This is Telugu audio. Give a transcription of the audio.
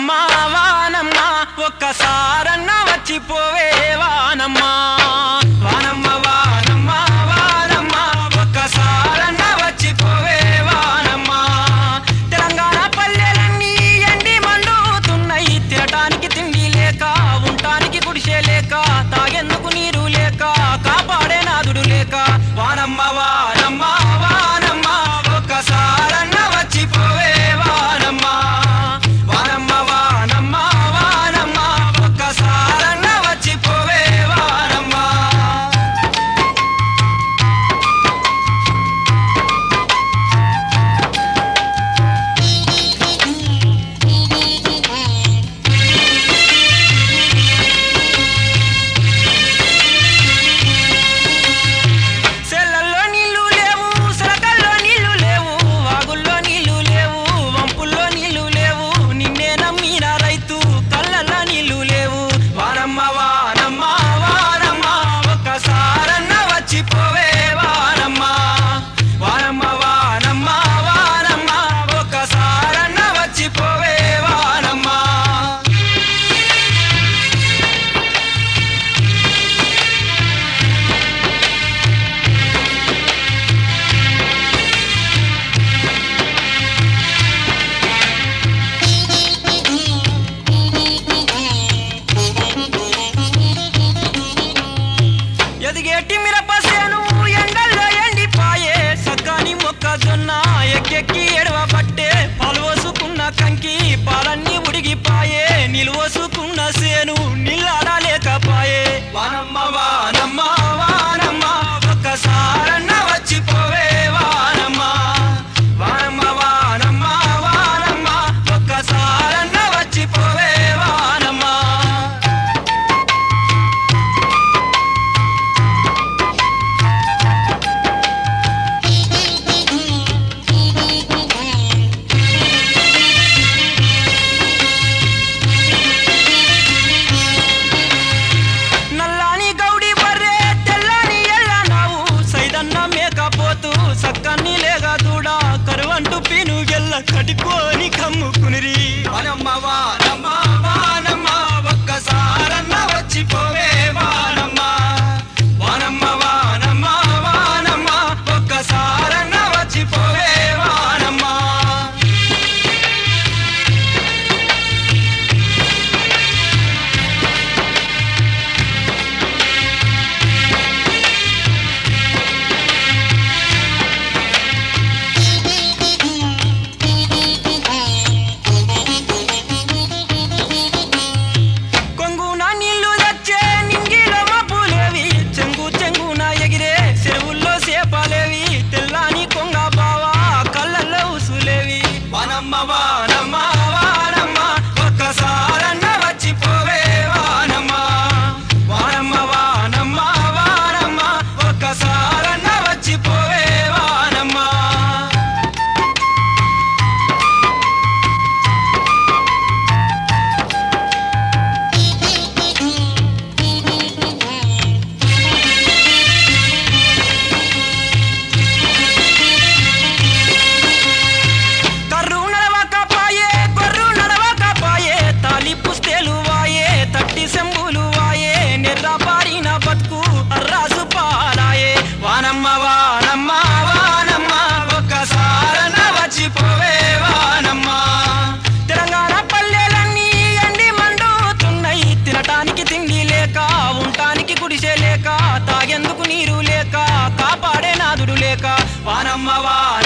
వానమ్మా వానమ్మా ఒక్కసారన్నా వచ్చిపోవే వానమ్మా వానమ్మా వానమ్మా వానమ్మా ఒక్కసారన్నా వచ్చిపోవే వానమ్మా తెలంగాణ పల్లెలన్నీ ఎండి మండుతున్నాయి తినటానికి తిండి లేక ఉండటానికి గుడిసె లేక తాగేందుకు నీరు లేక కాపాడే నాదుడు లేక వానమ్మా వానమ్మా వానమ్మా ఒక్కసారన్నా వచ్చిపోవే వానమ్మా వానమ్మా వానమ్మా వానమ్మా ఒక్కసారన్నా వచ్చిపోవే వానమ్మా సెల్లల్లో నీళ్లు లేవు సరకల్లో నీళ్లు లేవు వాగుల్లో నీళ్లు లేవు వంపుల్లో నీళ్లు లేవు నిన్నే నమ్మిన రైతు కళ్ళల్లో నీళ్లు లేవు వానమ్మా వానమ్మా వానమ్మా ఒక్కసారన్నా వచ్చిపోవే వానమ్మా వానమ్మా వానమ్మా వానమ్మా ఒక్కసారన్నా వచ్చిపోవే వానమ్మా ఎదిగేటి మిరపసేను ఎండల్లో ఎండిపాయే సక్కని మొక్కజొన్న ఎక్కెక్కి ఎడవ పట్టే పాలు పోసుకున్న కంకి పాలన్నీ ఉడిగిపాయే నిలువసుకున్న సేను నిల్లాడలేకపాయే వానమ్మా వానమ్మా వానమ్మా ఒక్కసారన్నా వచ్చిపోవే వానమ్మా వానమ్మా వానమ్మా వానమ్మా ఒక్కసారన్నా వచ్చిపోవే వానమ్మా నల్లాని గౌడి బర్రె తెల్లని ఎల్లనావు సైదన్న మేకపోతూ సక్కన్ని లేగా దూడ కరువంటూ పీనుగెల్ల కట్టుకొని కమ్ముకునిరి వానమ్మా వానమ్మా వానమ్మా ఒక్కసారన్నా వచ్చిపోవే వానమ్మా వానమ్మా వానమ్మా వానమ్మా ఒక్కసారన్నా వచ్చిపోవే వానమ్మా కొంగున నీళ్లు తెచ్చే నింగిలో మబ్బులేవి చెంగు చెంగున ఎగిరే చెరువుల్లో చేపలేవి తెల్లాని కొంగ బావా కళ్ళల్లో ఉసులేవి వానమ్మా వానమ్మా వానమ్మా ఒక్కసారన్నా వచ్చిపోవే వానమ్మా వానమ్మా వానమ్మా వానమ్మా ఒక్కసారన్నా వచ్చిపోవే వానమ్మా కర్రు నడవకపాయే గొర్రు నడవకపాయే తాలి పుస్తేలు వాయే తట్టి సెంబులు వాయే నెర్రపారిన బతుకు అర్రాసు పాలాయే వానమ్మా వానమ్మా వానమ్మా ఒక్కసారన్నా వచ్చిపోవే వానమ్మా తెలంగాణ పల్లెలన్నీ ఎండి మండుతున్నాయి తినటానికి తిండి లేక ఉండటానికి గుడిసె లేక తాగేందుకు నీరు లేక కాపాడే నాదుడు లేక వానమ్మా